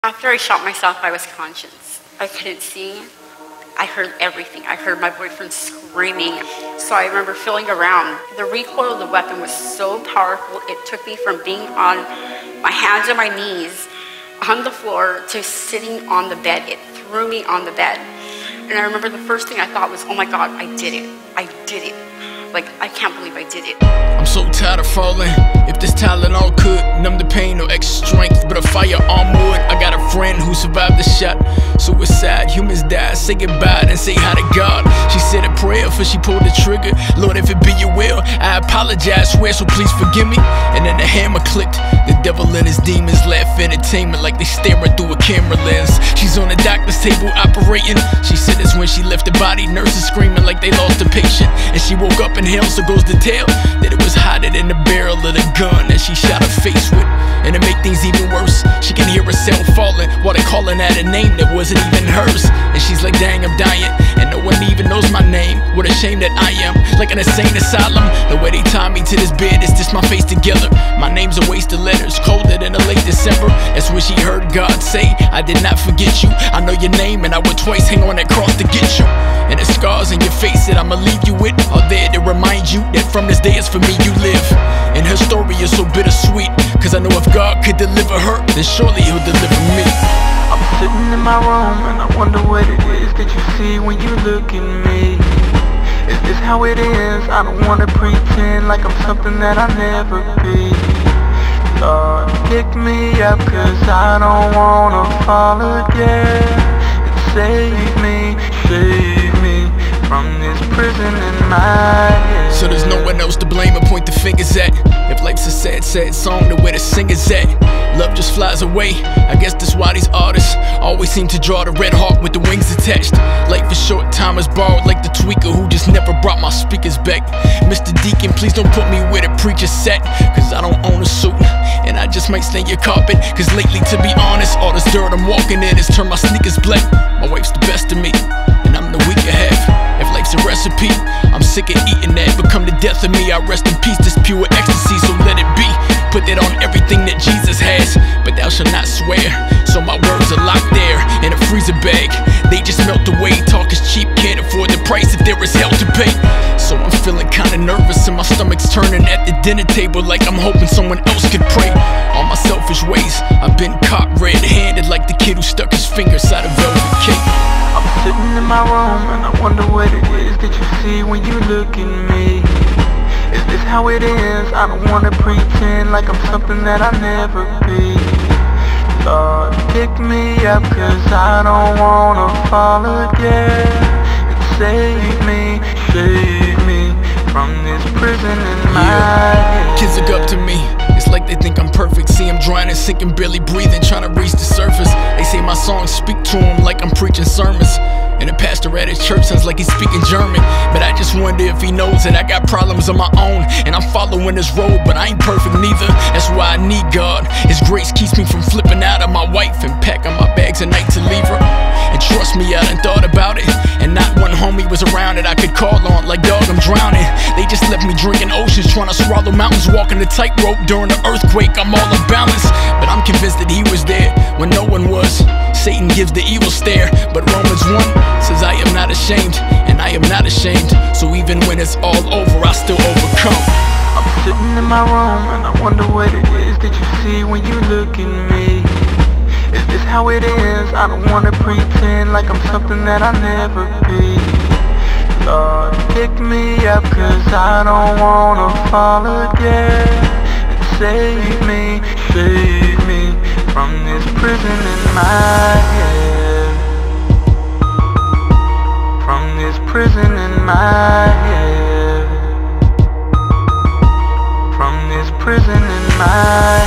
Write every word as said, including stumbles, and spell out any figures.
After I shot myself, I was conscious. I couldn't see. I heard everything. I heard my boyfriend screaming. So I remember feeling around. The recoil of the weapon was so powerful, it took me from being on my hands and my knees on the floor to sitting on the bed. It threw me on the bed. And I remember the first thing I thought was, oh my God, I did it. I did it. Like, I can't believe I did it. I'm so tired of falling. If this Tylenol could numb the pain or extra strength, but a firearm would. I got a friend who survived the shot. Suicide, humans die, say goodbye, then say hi to God. She said a prayer for she pulled the trigger. Lord, if it be your will, I apologize, swear, so please forgive me. And then the hammer clicked. The devil and his demons laugh entertainment like they staring through a camera lens. She's on the doctor's table operating. She said it's when she left the body, nurses screaming like they lost a patient. And she woke up in hell, so goes the tale that it was hotter than the barrel of the gun that she shot her face with. And to make things even worse, she can hear herself falling while they calling out a name that wasn't even hers. And she's like, dang, I'm dying, and no one even knows my name. What a shame that I am, like an insane asylum. The way they tie me to this bed is just my face together. My name's a waste of letters, colder than a late December. That's when she heard God say, I did not forget you. I know your name, and I would twice hang on that cross to get you. And the scars in your face that I'ma leave you with are there to remind you that from this day it's for me you live. And her story is so bittersweet, cause I know if God could deliver her, then surely he'll deliver me. I'm sitting in my room and I wonder what it is that you see when you look at me. Is this how it is? I don't wanna pretend like I'm something that I'll never be. Lord, pick me up cause I don't wanna fall again. And save me, save me from this prison in my head. So there's no one else to blame or point the fingers at. If life's a sad, sad song, then where the singer's at. Love just flies away. I guess that's why these artists always seem to draw the red hawk with the wings attached. Life is short, time is borrowed like the tweaker who just never brought my speakers back. Mister Deacon, please don't put me where the preacher sat, cause I don't own a suit, and I just might stain your carpet. Cause lately, to be honest, all this dirt I'm walking in has turned my sneakers black. My wife's the best of me, and I'm the weaker half. If life's a recipe, I'm sick of eating that. Become the death of me, I rest in peace, this pure ecstasy, so let it be. Put that on everything that Jesus has, but thou shalt not swear. So my words are locked there in a freezer bag. They just melt away, talk is cheap, can't afford the price if there is hell to pay. So I'm feeling kinda nervous and my stomach's turning at the dinner table like I'm hoping someone else could pray. All my selfish ways, I've been caught red-handed like the kid who stuck his finger inside a velvet cake. I'm sitting in my room and I wonder what it is that you see when you look at me. Is this how it is? I don't wanna pretend like I'm something that I'll never be. Lord, pick me up cause I don't wanna fall again. And save me, save me from this prison in my head. Kids look up to me, it's like they think I'm perfect. See I'm drowning, sinking, barely breathing, trying to reach the surface. They say my songs speak to them like I'm preaching sermons. And the pastor at his church sounds like he's speaking German. But I just wonder if he knows that I got problems of my own, and I'm following this road, but I ain't perfect neither. That's why I need God. His grace keeps me from flipping out on my wife and packing my bags at night to leave her. And trust me, I done thought about it, and not one homie was around that I could call on. Like, dog, I'm drowning. They just left me drinking oceans, trying to swallow mountains, walking the tightrope during the earthquake. I'm all unbalanced, but I'm convinced that he was there when no one was. Satan gives the evil stare, but Romans one says I am not ashamed, and I am not ashamed. So even when it's all over, I still overcome. I'm sitting in my room and I wonder what it is that you see when you look at me. Is this how it is? I don't wanna pretend like I'm something that I'll never be. Lord, pick me up cause I don't wanna fall again. And save me, save me from this prison in my head. From this prison in my head. From this prison in my head.